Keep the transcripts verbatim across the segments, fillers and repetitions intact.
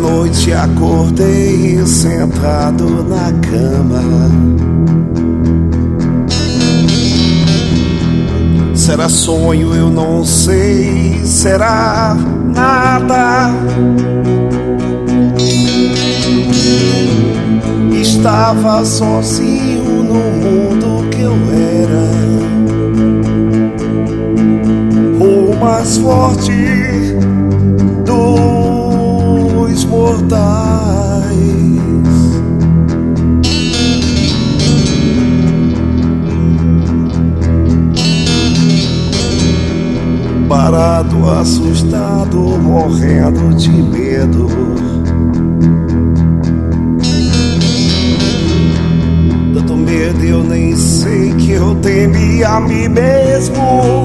noite acordei sentado na cama. Será sonho, eu não sei, será nada. Estava sozinho no mundo que eu era, o mais forte dos mortais. Parado, assustado, morrendo de medo. Tanto medo eu nem sei que eu temi a mim mesmo.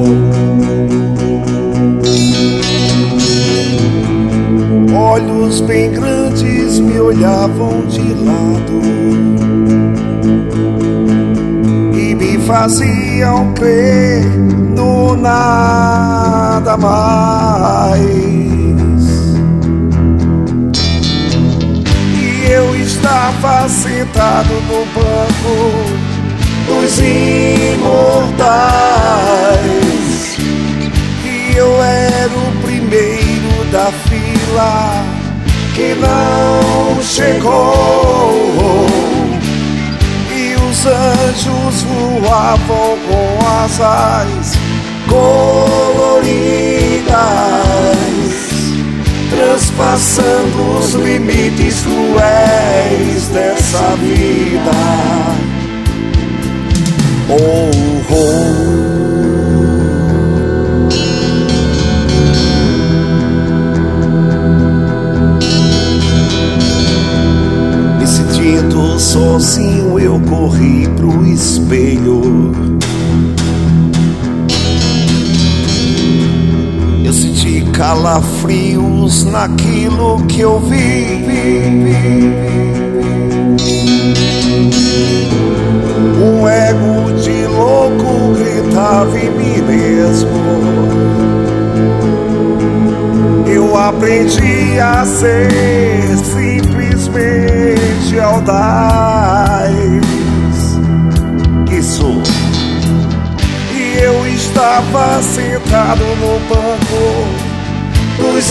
Olhos bem grandes me olhavam de lado e me faziam crer no nada mais. E eu estava sentado no banco dos imortais, e eu era o primeiro da fila que não chegou. E os anjos voavam com asas coloridas, transpassando os limites cruéis dessa vida. Oh, oh. Me sentindo sozinho, eu corri pro espelho. Eu senti calafrios naquilo que eu vi. Um ego de louco gritava em mim mesmo. Eu aprendi a ser simplesmente audaz, que sou. E eu estava sentado no banco dos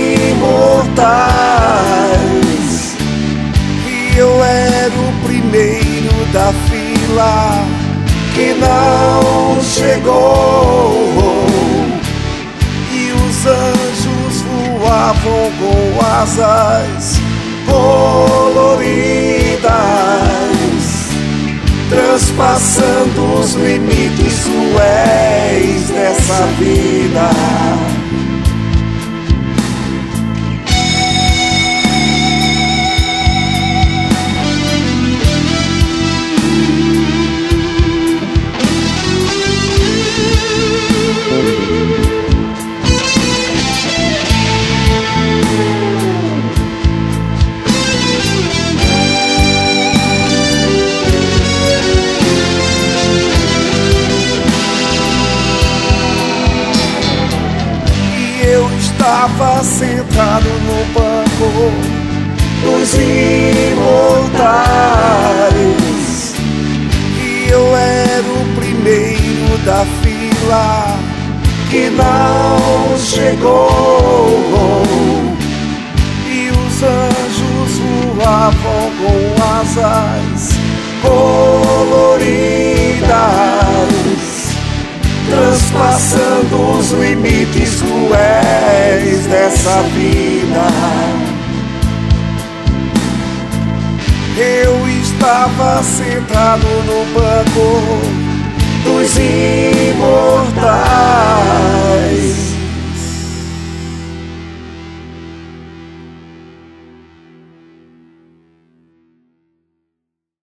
imortais, e eu era o primeiro da fila que não chegou. E os anjos voavam com asas coloridas, transpassando os limites cruéis dessa vida. Estava sentado no banco dos imortais, e eu era o primeiro da fila que não chegou. E os anjos voavam com asas coloridas, transpassando os limites cruéis dessa vida. Eu estava sentado no banco dos imortais,